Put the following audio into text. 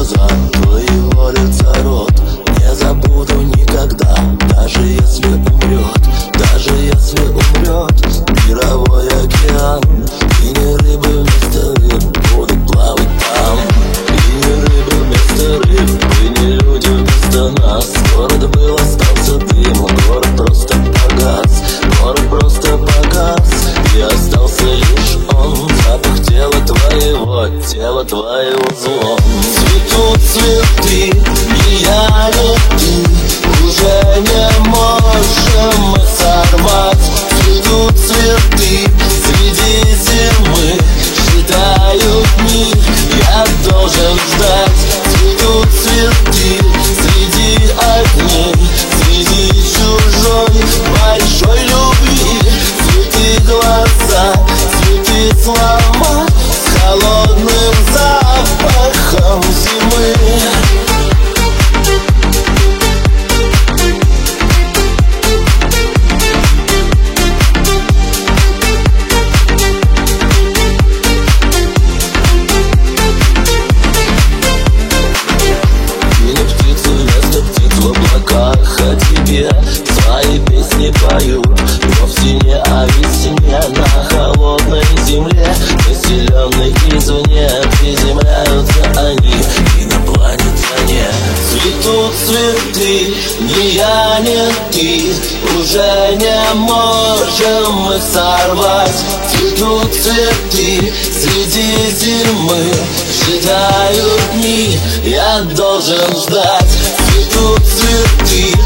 глаза твоего лица рот не забуду никогда. Даже если умрет, даже если умрет мировой океан, и не рыбы вместо рыб будут плавать там. И не рыбы вместо рыб, и не люди вместо нас. Город был, остался дым, город просто погас. Город просто погас, и остался лишь он. Запах тела твоего звон. Цветут цветы, и я не ты, уже не можем их сорвать. Цветут цветы среди зимы, считаю дни, я должен ждать. Цветут цветы среди огней, среди чужой большой любви. Цветы глаза, цветы слова с холодным запахом зимы. О тебе свои песни поют, вовсе не о весне. На холодной земле, населенной извне, приземляются они, инопланетяне. Цветут цветы, ни я, ни ты, уже не можем их сорвать. Цветут цветы среди зимы, считаю дни, я должен ждать. Цветут цветы